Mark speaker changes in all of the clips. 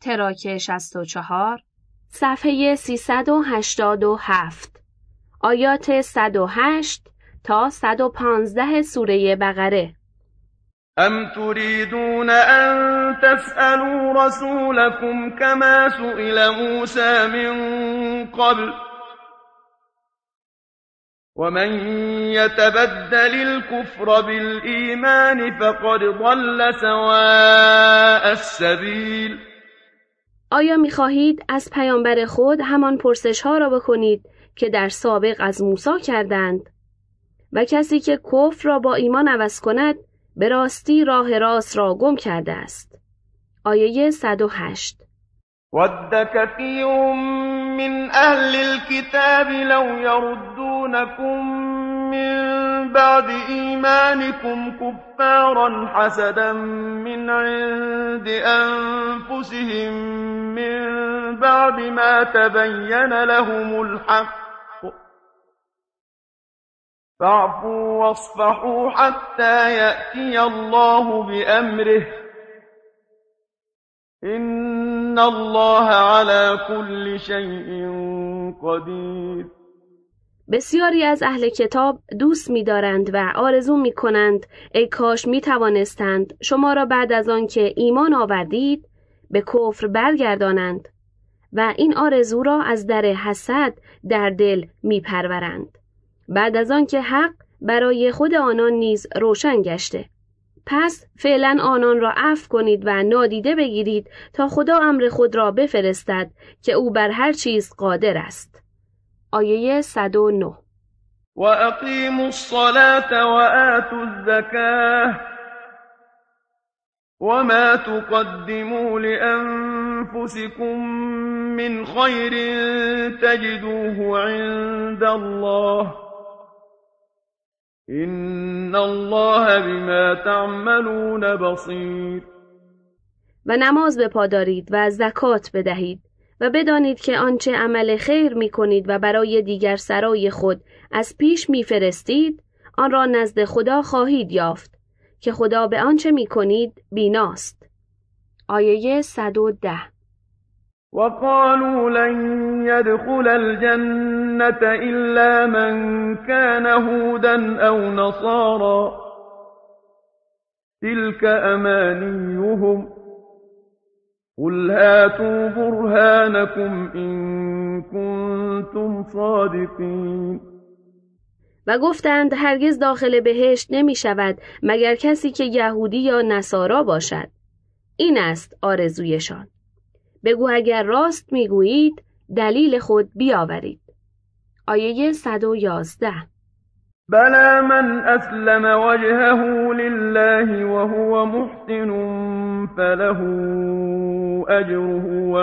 Speaker 1: تراک 64 صفحه 387 آیات 108 تا 115 سوره بقره.
Speaker 2: ام تريدون ان تسألوا رسولكم كما سئل موسى من قبل ومن يتبدل الكفر بالإيمان فقد ضل سواء السبيل.
Speaker 1: آیا می‌خواهید از پیامبر خود همان پرسش‌ها را بکنید که در سابق از موسی کردند؟ و کسی که کفر را با ایمان عوض کند به راستی راه راست را گم کرده است. آیه 108
Speaker 2: ود كثير من أهل الكتاب لو يردونكم من بعد إيمانكم كفارا حسدا من عند أنفسهم من بعد ما تبين لهم الحق فاعفوا واصفحوا حتى يأتي الله بأمره إن الله على كل شيء قدیر.
Speaker 1: بسیاری از اهل کتاب دوست می‌دارند و آرزو می‌کنند ای کاش می‌توانستند شما را بعد از آن که ایمان آوردید به کفر برگردانند و این آرزو را از در حسد در دل می‌پرورند بعد از آن که حق برای خود آنان نیز روشن گشته. پس فعلا آنان را عفو کنید و نادیده بگیرید تا خدا امر خود را بفرستد که او بر هر چیز قادر است. آیه 109
Speaker 2: و اقیموا الصلاة و آتوا الزکاة و ما تقدموا لأنفسكم من خیر تجدوه عند الله إن الله بما تعملون بصیر.
Speaker 1: و نماز بپادارید و زکات بدهید و بدانید که آنچه عمل خیر می کنید و برای دیگر سرای خود از پیش می فرستید آن را نزد خدا خواهید یافت که خدا به آنچه می کنید بیناست. آیه 110
Speaker 2: وقالوا لن يدخل الجنة إلا من كان هودا أو نصارى تلك أمانيهم قل هاتوا برهانكم إن كنتم صادقين.
Speaker 1: و گفتند هرگز داخل بهشت نمی شود مگر کسی که یهودی یا نصارا باشد. این است آرزویشان. بگو اگر راست میگویید دلیل خود بیاورید. آیه 111
Speaker 2: بلى من اسلم وجهه لله وهو محسن فله اجره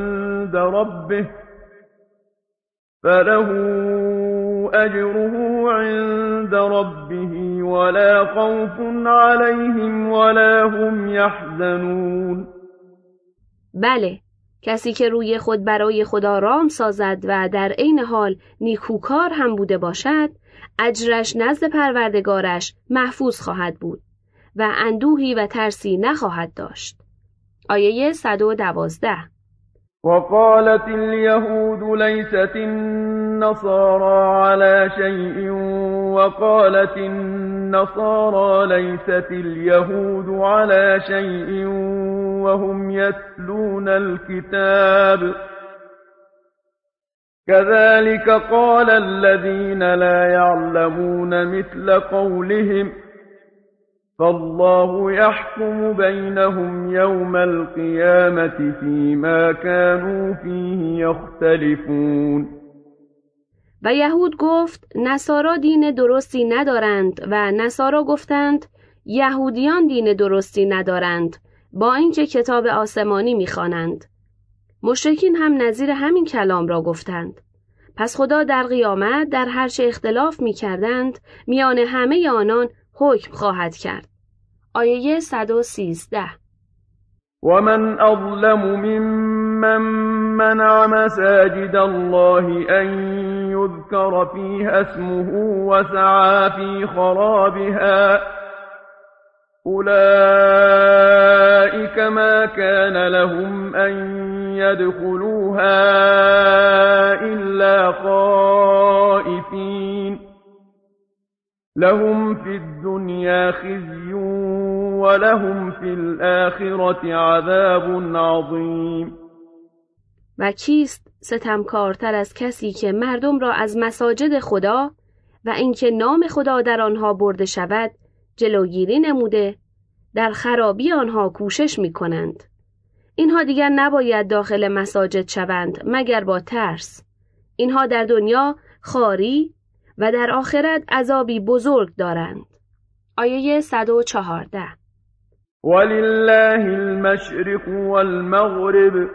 Speaker 2: عند ربه ولا خوف عليهم ولا هم يحزنون.
Speaker 1: بله، کسی که روی خود برای خدا رام سازد و در عین حال نیکوکار هم بوده باشد، اجرش نزد پروردگارش محفوظ خواهد بود و اندوهی و ترسی نخواهد داشت. آیه 112
Speaker 2: وقالت اليهود ليست النصارى على شيء وقالت النصارى ليست اليهود على شيء وهم يتلون الكتاب كذلك قال الذين لا يعلمون مثل قولهم فالله يحكم بينهم يوم القيامة فيما كانوا فيه يختلفون.
Speaker 1: و یهود گفت نصارا دین درستی ندارند و نصارا گفتند یهودیان دین درستی ندارند با اینکه کتاب آسمانی می‌خوانند. مشرکین هم نظیر همین کلام را گفتند. پس خدا در قیامت در هر چه اختلاف می‌کردند میان همه آنان حکم خواهد کرد. آیه 113
Speaker 2: ومن أظلم ممن منع مساجد الله أن يذكر فيها اسمه وسعى في خرابها أولئك ما كان لهم أن يدخلوها إلا خائفين لهم في الدنيا خزي ولهم في الآخرة عذاب عظیم.
Speaker 1: و کیست ستمکارتر از کسی که مردم را از مساجد خدا و اینکه نام خدا در آنها برده شود جلوگیری نموده، در خرابی آنها کوشش می کنند. اینها دیگر نباید داخل مساجد شوند مگر با ترس. اینها در دنیا خواری و در آخرت عذابی بزرگ دارند. آیه 114.
Speaker 2: ولله المشرق والمغرب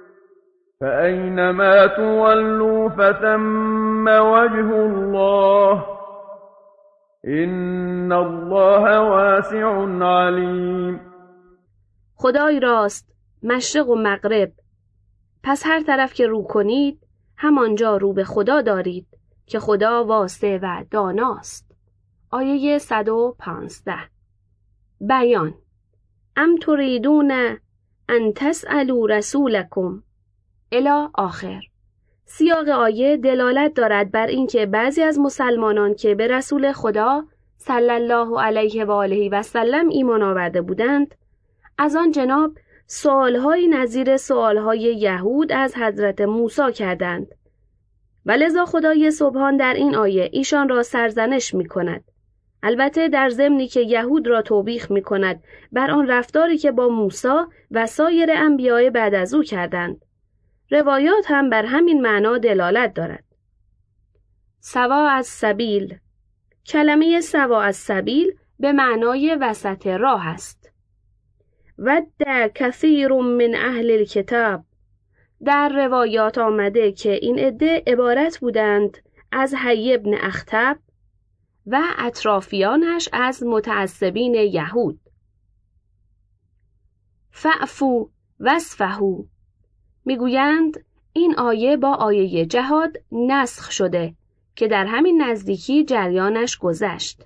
Speaker 2: فأينما تولوا فثم وجه الله إن الله واسع علیم.
Speaker 1: خدای راست مشرق و مغرب، پس هر طرف که رو کنید همانجا رو به خدا دارید که خدا واسع و داناست. آیه 115. بیان. ام تريدون ان تسألوا رسولکم الی آخر. سیاق آیه دلالت دارد بر اینکه بعضی از مسلمانان که به رسول خدا صلی الله علیه و آله و سلم ایمان آورده بودند، از آن جناب سوالهای نظیر سوالهای یهود از حضرت موسی کردند و لذا خدای سبحان در این آیه ایشان را سرزنش می کند. البته در ضمنی که یهود را توبیخ می کند بر آن رفتاری که با موسی و سایر انبیاء بعد از او کردند. روایات هم بر همین معنا دلالت دارد. سوا از سبیل. کلمه سوا از سبیل به معنای وسط راه است. ود کثیر من اهل الکتاب. در روایات آمده که این عده عبارت بودند از حی بن اخطب و اطرافیانش از متعصبین یهود. فعفو واصفحوا. میگویند این آیه با آیه جهاد نسخ شده که در همین نزدیکی جریانش گذشت.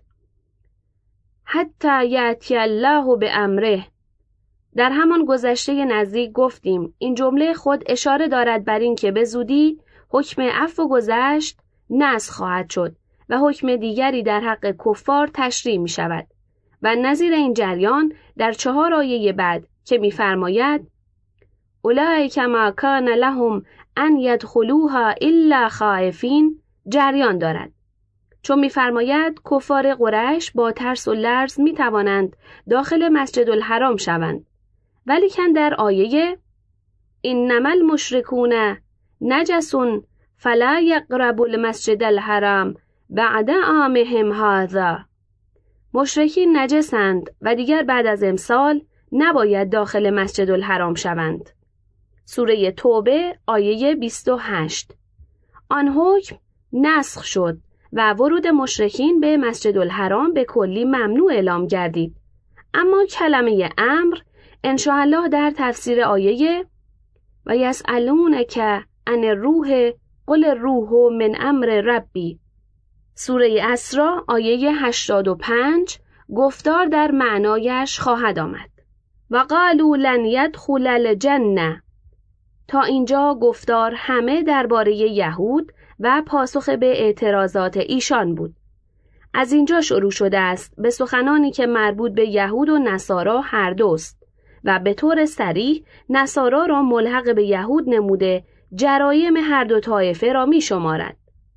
Speaker 1: حتی یأتی الله بامره. در همان گذشته نزدیک گفتیم این جمله خود اشاره دارد بر این که به زودی حکم عفو گذشت نسخ خواهد شد و حکم دیگری در حق کفار تشریع می شود و نظیر این جریان در 4 آیه بعد که می فرماید اولئک ما کان لهم ان یدخلوها الا خائفین جریان دارد، چون می‌فرماید کفار قریش با ترس و لرز می‌توانند داخل مسجد الحرام شوند، ولیکن در آیه انما المشرکون نجس فلا یقربوا المسجد الحرام بعد عامهم هذا. مشرکین نجسند و دیگر بعد از امسال نباید داخل مسجد الحرام شوند. سوره توبه آیه 28. آن حکم نسخ شد و ورود مشرکین به مسجد الحرام به کلی ممنوع اعلام گردید. اما کلمه امر انشاءالله در تفسیر آیه و یسألونک عن الروح قل الروح من امر ربی سوره اسراء آیه 85 گفتار در معنایش خواهد آمد. و قالوا لن يدخل الجنه. تا اینجا گفتار همه درباره یهود و پاسخ به اعتراضات ایشان بود. از اینجا شروع شده است به سخنانی که مربوط به یهود و نصارا هر دوست و به طور صریح نصارا را ملحق به یهود نموده جرایم هر دو طایفه را می شمارد.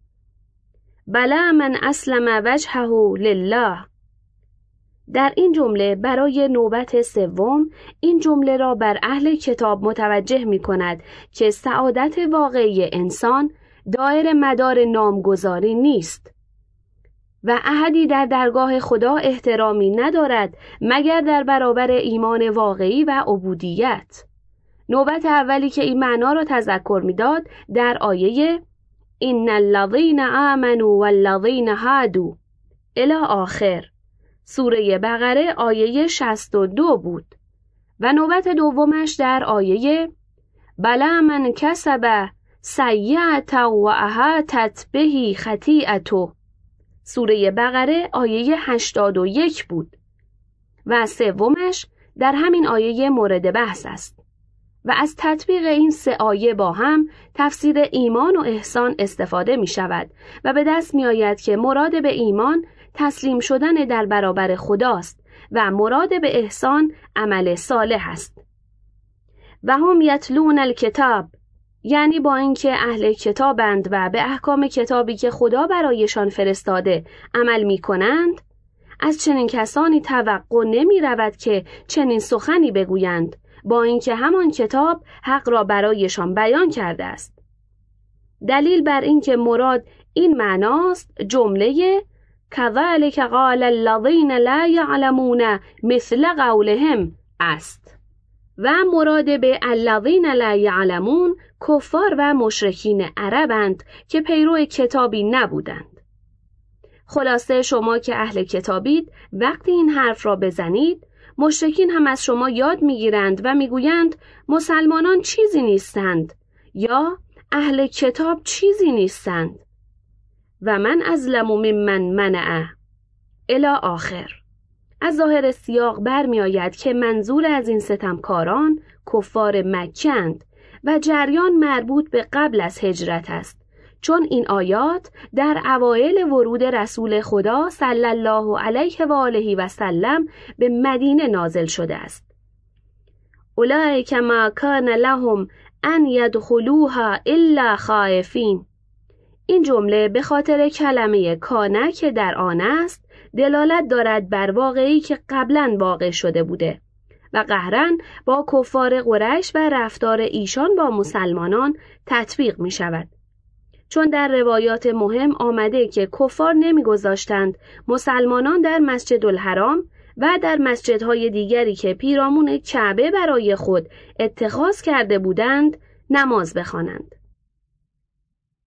Speaker 1: بلا من اسلم وجهه لله. در این جمله برای نوبت سوم این جمله را بر اهل کتاب متوجه می کند که سعادت واقعی انسان دایر مدار نامگذاری نیست و احدی در درگاه خدا احترامی ندارد مگر در برابر ایمان واقعی و عبودیت. نوبت اولی که این معنا را تذکر می‌داد در آیه ان الذین آمنوا والذین هادوا الی آخر سوره بقره آیه 62 بود و نوبت دومش در آیه بلا من کسب سیئة و احاطت به خطیئته سوره بقره آیه 81 بود و سومش در همین آیه مورد بحث است. و از تطبیق این 3 آیه با هم تفسیر ایمان و احسان استفاده می شود و به دست می آید که مراد به ایمان تسلیم شدن در برابر خداست و مراد به احسان عمل صالح است. و هم یتلون الکتاب، یعنی با اینکه اهل کتابند و به احکام کتابی که خدا برایشان فرستاده عمل می کنند، از چنین کسانی توقع نمی رود که چنین سخنی بگویند، با اینکه همان کتاب حق را برایشان بیان کرده است. دلیل بر اینکه مراد این معناست جمله کذالک قال الذین لا یعلمون مثل قولهم است و مراد به الذین لا یعلمون کفار و مشرکین عربند که پیرو کتابی نبودند. خلاصه شما که اهل کتابید وقتی این حرف را بزنید، مشرکین هم از شما یاد میگیرند و میگویند مسلمانان چیزی نیستند یا اهل کتاب چیزی نیستند و من ازلم ممن منع الی آخر. از ظاهر سیاق برمی آید که منظور از این ستمکاران کفار مکه‌اند و جریان مربوط به قبل از هجرت است، چون این آیات در اوایل ورود رسول خدا صلی الله علیه و آله و سلم به مدینه نازل شده است. اولئک ما کان لهم ان یدخلوها الا خائفین. این جمله به خاطر کلمه کانه که در آن است دلالت دارد بر واقعی که قبلاً واقع شده بوده و قهراً با کفار قریش و رفتار ایشان با مسلمانان تطبیق می شود. چون در روایات مهم آمده که کفار نمی‌گذاشتند مسلمانان در مسجد الحرام و در مسجدهای دیگری که پیرامون کعبه برای خود اتخاذ کرده بودند نماز بخوانند.